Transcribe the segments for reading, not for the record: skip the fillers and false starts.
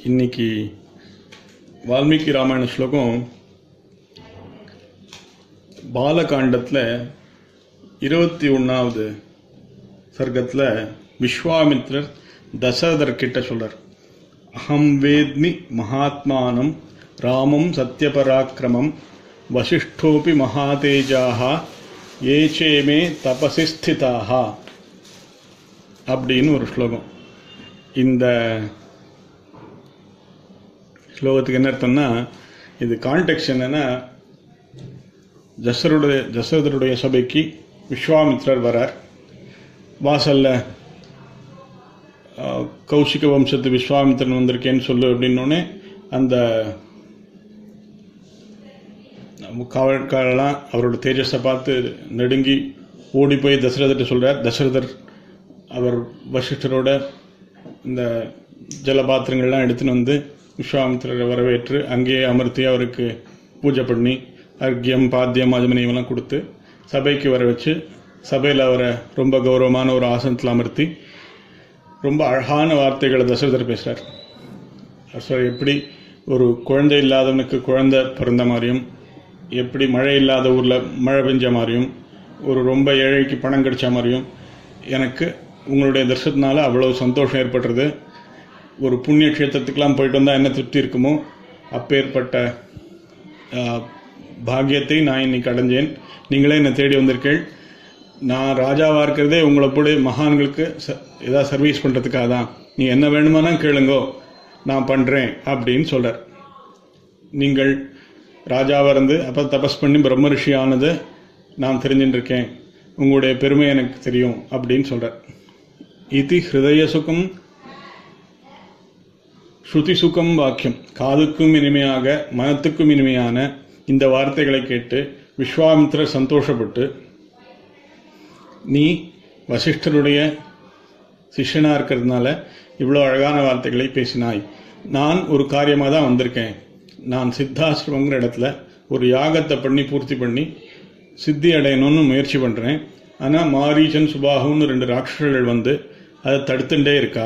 இன்னைக்கு வால்மீகி ராமாயண ஸ்லோகம் பாலகாண்டத்தில் 21வது சர்க்கத்தில் விஸ்வாமித்ரர் தசரதர் கிட்ட சொல்றார். அஹம் வேத்மி மகாத்மானம் ராமம் சத்யபராக்கிரமம் வசிஷ்டோபி மகாதேஜாக ஏச்சேமே தபசி ஸ்திதாக அப்படின்னு ஒரு ஸ்லோகம். இந்த ஸ்லோகத்துக்கு என்ன அர்த்தம்னா, இது கான்டெக்ஸ்ட் என்னன்னா, தசரதருடைய சபைக்கு விஸ்வாமித்ரர் வரார். வாசல்ல கௌஷிக வம்சத்து விஸ்வாமித்ரன் வந்திருக்கேன்னு சொல்லு அப்படின்னோடனே அந்த காவல்காரெல்லாம் அவரோட தேஜஸை பார்த்து நடுங்கி ஓடி போய் தசரதர்கிட்ட சொல்றார். தசரதர் அவர் வசிஷ்டரோட இந்த ஜலபாத்திரங்கள்லாம் எடுத்துன்னு வந்து விஸ்வாமித்திரரை வரவேற்று அங்கேயே அமர்த்தி அவருக்கு பூஜை பண்ணி அர்க்கியம் பாத்தியம் ஆஜமனியமெல்லாம் கொடுத்து சபைக்கு வர வச்சு சபையில் அவரை ரொம்ப கௌரவமான ஒரு ஆசனத்தில் அமர்த்தி ரொம்ப அழகான வார்த்தைகளை தசரதர் பேசுகிறார். எப்படி ஒரு குழந்தை இல்லாதவனுக்கு குழந்தை பிறந்த மாதிரியும், எப்படி மழை இல்லாத ஊரில் மழை பெஞ்ச மாதிரியும், ஒரு ரொம்ப ஏழைக்கு பணம் கிடைச்ச மாதிரியும் எனக்கு உங்களுடைய தரிசனத்தினால அவ்வளவு சந்தோஷம் ஏற்பட்டுறது. ஒரு புண்ணிய க்ஷேத்திரத்துக்கெல்லாம் போயிட்டு வந்தால் என்ன திருப்தி இருக்குமோ அப்பேற்பட்ட பாக்கியத்தை நான் இன்னைக்கு அடைஞ்சேன். நீங்களே என்னை தேடி வந்திருக்கேள். நான் ராஜாவாக இருக்கிறதே உங்களை போய் மகான்களுக்கு ஏதாவது சர்வீஸ் பண்ணுறதுக்காக தான். நீ என்ன வேணுமானா கேளுங்கோ, நான் பண்ணுறேன் அப்படின்னு சொல்கிறார். நீங்கள் ராஜாவாக இருந்து அப்போ தபஸ் பண்ணி பிரம்ம ரிஷி ஆனது நான் தெரிஞ்சுட்டு இருக்கேன். உங்களுடைய பெருமை எனக்கு தெரியும் அப்படின்னு சொல்கிறார். இது ஹிருதய சுகம் ஸ்ருதி சுகம் வாக்கியம். காதுக்கும் இனிமையாக மனத்துக்கும் இனிமையான இந்த வார்த்தைகளை கேட்டு விஸ்வாமித்திரர் சந்தோஷப்பட்டு, நீ வசிஷ்டருடைய சிஷ்யனாக இருக்கிறதுனால இவ்வளோ அழகான வார்த்தைகளை பேசினாய். நான் ஒரு காரியமாக தான் வந்திருக்கேன். நான் சித்தாசிரமங்கிற இடத்துல ஒரு யாகத்தை பண்ணி பூர்த்தி பண்ணி சித்தி அடையணும்னு முயற்சி பண்ணுறேன். ஆனால் மாரீச்சன் சுபாகுன்னு 2 ராட்சசர்கள் வந்து அதை தடுத்துட்டே இருக்கா.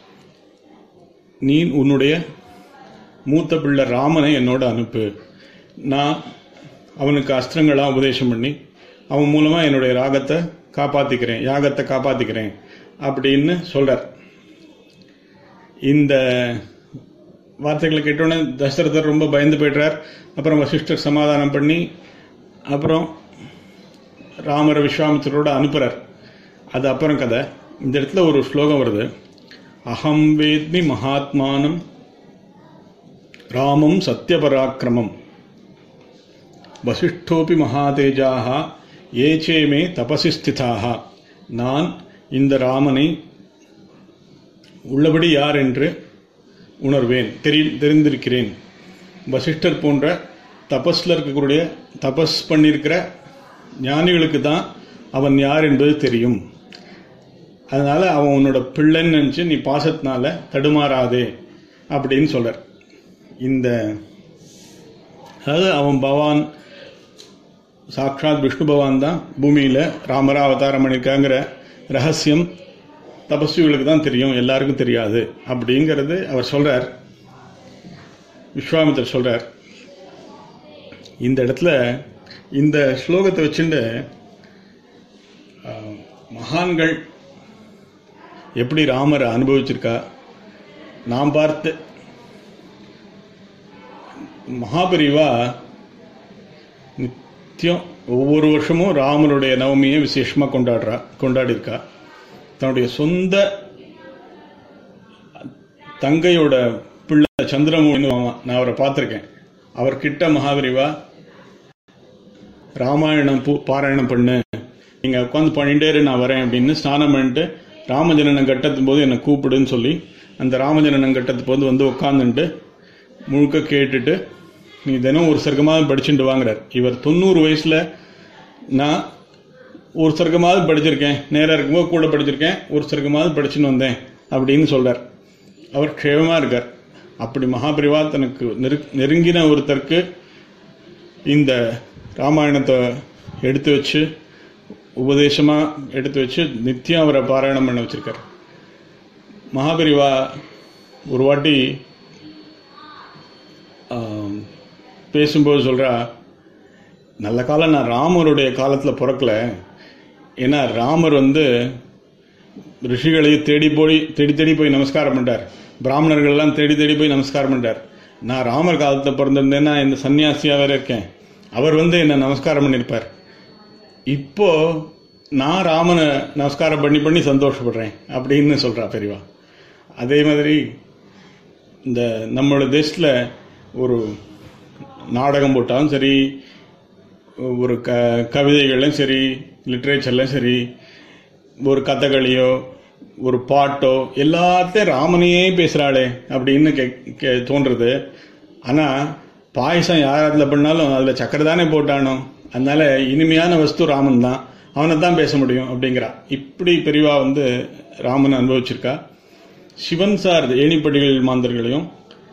நீ உன்னுடைய மூத்த பிள்ளை ராமனை என்னோட அனுப்பு. நான் அவனுக்கு அஸ்திரங்களாக உபதேசம் பண்ணி அவன் மூலமாக என்னுடைய யாகத்தை காப்பாற்றிக்கிறேன் அப்படின்னு சொல்கிறார். இந்த வார்த்தைகளை கேட்டோன்னே தசரதர் ரொம்ப பயந்து போய்ட்றார். அப்புறம் வசிஷ்டர் சமாதானம் பண்ணி அப்புறம் ராமரை விஸ்வாமித்திரோட அனுப்புகிறார். அது அப்புறம் கதை. இந்த இடத்துல ஒரு ஸ்லோகம் வருது. அஹம் வேத்மி மகாத்மானம் ராமம் சத்யபராக்கிரமம் வசிஷ்டோபி மகாதேஜாக ஏச்சேமே தபசி ஸ்திதாக. நான் இந்த ராமனை உள்ளபடி யார் என்று உணர்வேன், தெரிந்திருக்கிறேன். வசிஷ்டர் போன்ற தபஸ்ல இருக்கக்கூடிய தபஸ் பண்ணியிருக்கிற ஞானிகளுக்கு தான் அவன் யார் என்பது தெரியும். அதனால அவன் உன்னோட பிள்ளைன்னு நினச்சி நீ பாசத்தினால தடுமாறாதே அப்படின்னு சொல்றார். அதாவது அவன் பகவான் சாட்சாத் விஷ்ணு பகவான் தான் பூமியில் ராமரா அவதாரம் பண்ணியிருக்காங்கிற ரகசியம் தபஸ்விகளுக்கு தான் தெரியும், எல்லாருக்கும் தெரியாது அப்படிங்கிறது அவர் சொல்றார். விஸ்வாமித்திரர் சொல்றார். இந்த இடத்துல இந்த ஸ்லோகத்தை வச்சுட்டு மகான்கள் எப்படி ராமரை அனுபவிச்சிருக்கா, நாம் பார்த்து மகாபரிவா நித்தியம் ஒவ்வொரு வருஷமும் ராமருடைய நவமியை விசேஷமாக கொண்டாடிருக்கா. தன்னுடைய சொந்த தங்கையோட பிள்ளை சந்திரமோகன், நான் அவரை பார்த்துருக்கேன். அவர்கிட்ட மகாபரிவா ராமாயணம் பாராயணம் பண்ணு, நீங்கள் உட்காந்து பண்ணிட்டே நான் வரேன் அப்படின்னு ஸ்நானம் பண்ணிட்டு ராமஜனனம் கட்டத்தும் போது என்னை கூப்பிடுன்னு சொல்லி அந்த ராமஜனனம் கட்டத்து போது வந்து உட்காந்துட்டு முழுக்க கேட்டுட்டு நீ தினம் ஒரு சர்க்கமாவது படிச்சுட்டு வாங்குறார். இவர் 90 வயசில் நான் ஒரு சர்க்கமாவது படிச்சிருக்கேன், நேராக இருக்கும்போது கூட படிச்சிருக்கேன், ஒரு சர்க்கமாவது படிச்சுன்னு வந்தேன் அப்படின்னு சொல்கிறார். அவர் க்ஷேமமாக இருக்கார். அப்படி மகாபரிவா தனக்கு நெருங்கின ஒருத்தருக்கு இந்த ராமாயணத்தை எடுத்து வச்சு உபதேசமாக எடுத்து வச்சு நித்தியம் அவரை பாராயணம் பண்ண வச்சிருக்கார். மகாபரிவா ஒரு வாட்டி பேசும்போது சொல்கிறா, நல்ல காலம் நான் ராமருடைய காலத்தில் பிறக்கல. ஏன்னா ராமர் ரிஷிகளை தேடி போய் நமஸ்காரம் பண்ணிட்டார். பிராமணர்கள்லாம் தேடி போய் நமஸ்காரம் பண்ணிட்டார். நான் ராமர் காலத்தில் பிறந்திருந்தேன்னா இந்த சன்னியாசியாக வேற இருக்கேன். அவர் என்னை நமஸ்காரம் பண்ணியிருப்பார். இப்போ நான் ராமனை நமஸ்காரம் பண்ணி சந்தோஷப்படுறேன் அப்படின்னு சொல்கிறா பெரியவா. அதே மாதிரி இந்த நம்மளோட தேசத்தில் ஒரு நாடகம் போட்டாலும் சரி, ஒரு கவிதைகள்லையும் சரி, லிட்ரேச்சர்லையும் சரி, ஒரு கதகளியோ ஒரு பாட்டோ எல்லாத்தையும் ராமனையே பேசுகிறாளே அப்படின்னு தோன்றுறது. ஆனால் பாயசம் யார் அதில் பண்ணாலும் அதில் சக்கரை தானே போட்டானோ, அதனால இனிமையான வஸ்து ராமன் தான், அவனை தான் பேச முடியும் அப்படிங்கிறா. இப்படி பெரியவா ராமன் அனுபவிச்சிருக்கா. சிவன் சார் ஏணிப்படிகள் மாந்தர்களையும்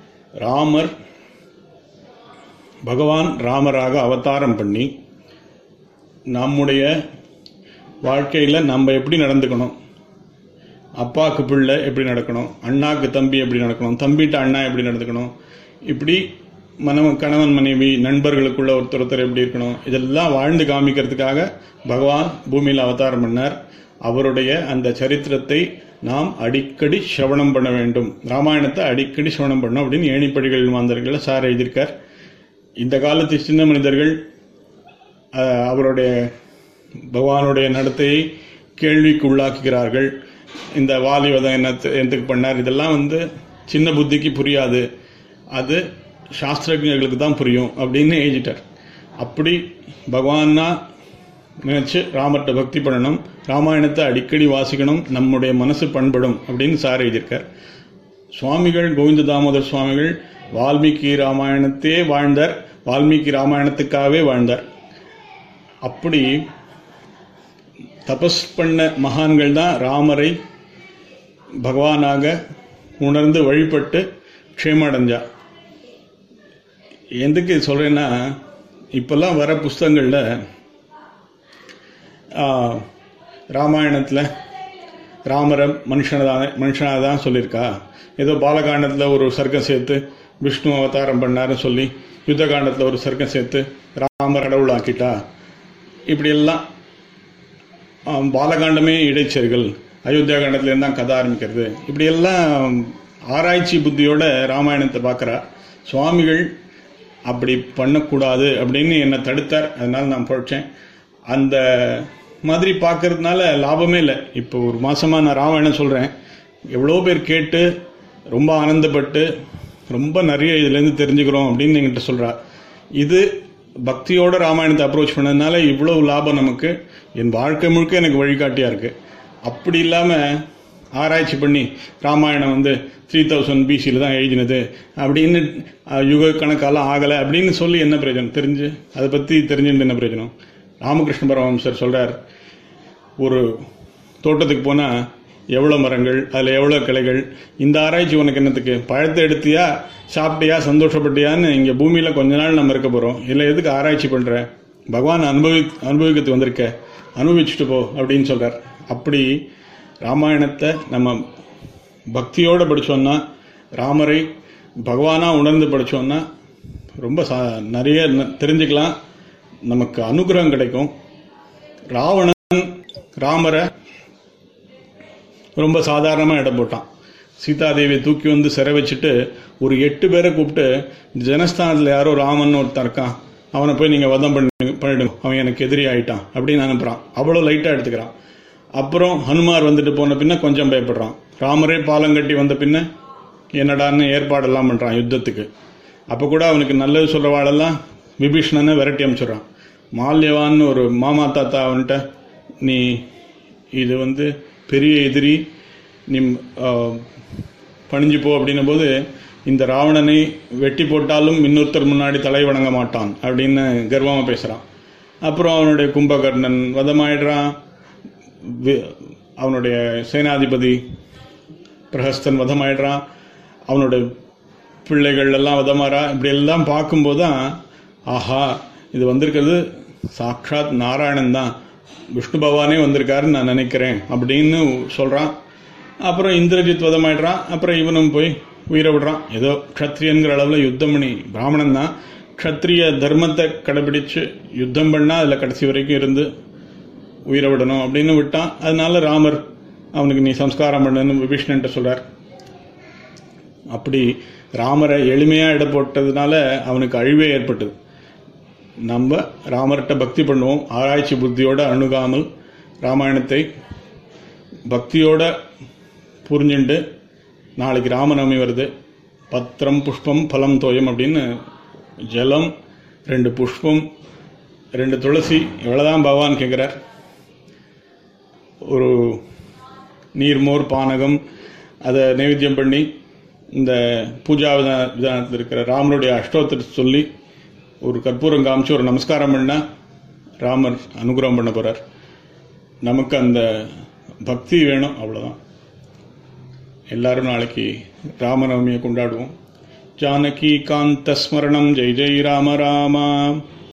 பகவான் ராமராக அவதாரம் பண்ணி நம்முடைய வாழ்க்கையில் நம்ம எப்படி நடந்துக்கணும், அப்பாவுக்கு பிள்ளை எப்படி நடக்கணும், அண்ணாக்கு தம்பி எப்படி நடக்கணும், தம்பிட்ட அண்ணா எப்படி நடந்துக்கணும், இப்படி கணவன் மனைவி நண்பர்களுக்குள்ள ஒருத்தர் எப்படி இருக்கணும், இதெல்லாம் வாழ்ந்து காமிக்கிறதுக்காக பகவான் பூமியில் அவதாரம் பண்ணார். அவருடைய அந்த சரித்திரத்தை நாம் அடிக்கடி சிரவணம் பண்ண வேண்டும். ராமாயணத்தை அடிக்கடி சிரவணம் பண்ணணும் அப்படின்னு ஏணிப்படிகள் மாந்தர்களை சார் எழுதியிருக்கார். இந்த காலத்து சின்ன மனிதர்கள் அவருடைய பகவானுடைய நடத்தையை கேள்விக்கு உள்ளாக்குகிறார்கள். இந்த வாலிவதம் என்னத்துக்கு பண்ணார், இதெல்லாம் சின்ன புத்திக்கு புரியாது, அது சாஸ்திரஜர்களுக்கு தான் புரியும் அப்படின்னு எழுதிட்டார். அப்படி பகவானா நினைச்சு ராமர்கிட்ட பக்தி பண்ணணும், ராமாயணத்தை அடிக்கடி வாசிக்கணும், நம்முடைய மனசு பண்படும் அப்படின்னு சார் எழுதியிருக்கார். சுவாமிகள் கோவிந்த தாமோதர் சுவாமிகள் வால்மீகி ராமாயணத்தையே வாழ்ந்தார், வால்மீகி ராமாயணத்துக்காகவே வாழ்ந்தார். அப்படி தபஸ் பண்ண மகான்கள் தான் ராமரை பகவானாக உணர்ந்து வழிபட்டு க்ஷேமடைஞ்சா. எதுக்கு சொல்றேன்னா, இப்பெல்லாம் வர புஸ்தகங்களில் ராமாயணத்தில் ராமரை மனுஷனாக தான் சொல்லியிருக்கா. ஏதோ பாலகாண்டத்தில் ஒரு சர்க்கம் சேர்த்து விஷ்ணு அவதாரம் பண்ணாருன்னு சொல்லி, யுத்த காண்டத்தில் ஒரு சர்க்கம் சேர்த்து ராமர் கடவுளாக்கிட்டா, இப்படியெல்லாம் பாலகாண்டமே இடைச்சர்கள், அயோத்தியா காண்டத்துலேருந்து தான் கதை ஆரம்பிக்கிறது, இப்படியெல்லாம் ஆராய்ச்சி புத்தியோட ராமாயணத்தை பார்க்குறா. சுவாமிகள் அப்படி பண்ணக்கூடாது அப்படின்னு என்னை தடுத்தார். அதனால் நான் படித்தேன். அந்த மாதிரி பார்க்கறதுனால லாபமே இல்லை. இப்போ ஒரு மாதமாக நான் ராமாயணம் சொல்கிறேன், எவ்வளோ பேர் கேட்டு ரொம்ப ஆனந்தப்பட்டு ரொம்ப நிறைய இதுலேருந்து தெரிஞ்சுக்கிறோம் அப்படின்னு என்கிட்ட சொல்கிறா. இது பக்தியோட ராமாயணத்தை அப்ரோச் பண்ணதுனால இவ்வளவு லாபம் நமக்கு. என் வாழ்க்கை முழுக்க எனக்கு வழிகாட்டியாக இருக்குது. அப்படி இல்லாமல் ஆராய்ச்சி பண்ணி ராமாயணம் 3000 BC தான் எழுதினது அப்படின்னு யுக கணக்காலாம் ஆகலை அப்படின்னு சொல்லி என்ன பிரயோஜனம்? தெரிஞ்சு அதை பற்றி தெரிஞ்சுட்டு என்ன பிரயோஜனம்? ராமகிருஷ்ண பரமஹம்சர் சொல்கிறார், ஒரு தோட்டத்துக்கு போனால் எவ்வளோ மரங்கள், அதில் எவ்வளோ கிளைகள், இந்த ஆராய்ச்சி உனக்கு என்னத்துக்கு? பழத்தை எடுத்தியா, சாப்பிட்டியா, சந்தோஷப்பட்டியான்னு இங்கே பூமியில் கொஞ்ச நாள் நம்ம இருக்க போகிறோம். இல்லை எதுக்கு ஆராய்ச்சி பண்ணுற? பகவான் அனுபவிக்கிறதுக்கு வந்திருக்க, அனுபவிச்சுட்டு போ அப்படின்னு சொல்கிறார். அப்படி ராமாயணத்தை நம்ம பக்தியோடு படித்தோன்னா, ராமரை பகவானாக உணர்ந்து படித்தோன்னா ரொம்ப நிறைய தெரிஞ்சுக்கலாம், நமக்கு அனுகிரகம் கிடைக்கும். ராவணன் ராமரை ரொம்ப சாதாரணமாக இடம் போட்டான். சீதாதேவியை தூக்கி சிறை வச்சுட்டு ஒரு 8 பேரை கூப்பிட்டு, ஜனஸ்தானத்தில் யாரோ ராமன் ஒருத்தன் இருக்கான், அவனை போய் நீங்கள் வதம் பண்ணிடுங்க, அவன் எனக்கு எதிரி ஆகிட்டான் அப்படின்னு அனுப்புகிறான். அவ்வளோ லைட்டாக எடுத்துக்கிறான். அப்புறம் ஹனுமார் போன பின்ன கொஞ்சம் பயப்படுறான். ராமரே பாலங்கட்டி வந்த பின்ன என்னடான்னு ஏற்பாடெல்லாம் பண்ணுறான் யுத்தத்துக்கு. அப்போ கூட அவனுக்கு நல்லது சொல்கிறவாளெல்லாம் விபீஷணனை விரட்டி அனுப்பிச்சிடுறான். மால்யவான்னு ஒரு மாமா தாத்தா அவன்கிட்ட, நீ இது பெரிய எதிரி, நீ பணிஞ்சு போ அப்படின்னும் போது, இந்த ராவணனை வெட்டி போட்டாலும் இன்னொருத்தர் முன்னாடி தலை வணங்க மாட்டான் அப்படின்னு கர்வமாக பேசுகிறான். அப்புறம் அவனுடைய கும்பகர்ணன் வதமாயிடுறான், அவனுடைய சேனாதிபதி பிரஹஸ்தன் வதமாயிடுறான், அவனுடைய பிள்ளைகள் எல்லாம் வதமாறா. இப்படி எல்லாம் பார்க்கும்போது தான், ஆஹா, இது வந்திருக்கிறது சாக்ஷாத் நாராயணன் தான், விஷ்ணு பகவானே வந்திருக்காருன்னு நான் நினைக்கிறேன் அப்படின்னு சொல்கிறான். அப்புறம் இந்திரஜித் வதமாயிடுறான். அப்புறம் இவனும் போய் உயிரை விடுறான். ஏதோ க்ஷத்ரியன்கிற அளவில் யுத்தம் பண்ணி, பிராமணன் தான் க்ஷத்ரிய தர்மத்தை கடைபிடிச்சு யுத்தம் பண்ணால் அதில் கடைசி வரைக்கும் இருந்து உயிரை விடணும் அப்படின்னு விட்டான். அதனால ராமர் அவனுக்கு நீ சம்ஸ்காரம் பண்ணுன்னு விபீஷ்ணன்ட்ட சொல்கிறார். அப்படி ராமரை எளிமையாக இட போட்டதுனால அவனுக்கு அழிவே ஏற்பட்டது. நம்ம ராமர்கிட்ட பக்தி பண்ணுவோம், ஆராய்ச்சி புத்தியோடு அணுகாமல் ராமாயணத்தை பக்தியோட புரிஞ்சுண்டு, நாளைக்கு ராமநவமி வருது, பத்திரம் புஷ்பம் பலம் தோயம் அப்படின்னு ஜலம் 2 புஷ்பம் 2 துளசி எவ்வளோதான் பகவான் கேட்குறார். ஒரு நீர்மோர் பானகம் அதை நைவேத்தியம் பண்ணி இந்த பூஜா விதானத்தில் இருக்கிற ராமருடைய அஷ்டோத்திரத்தை சொல்லி ஒரு கற்பூரம் காமிச்சு ஒரு நமஸ்காரம் பண்ணால் ராமர் அனுகிரகம் பண்ண போகிறார். நமக்கு அந்த பக்தி வேணும், அவ்வளோதான். எல்லாரும் நாளைக்கு ராமநவமியை கொண்டாடுவோம். ஜானகி காந்த ஸ்மரணம். ஜெய் ஜெய் ராம ராமா.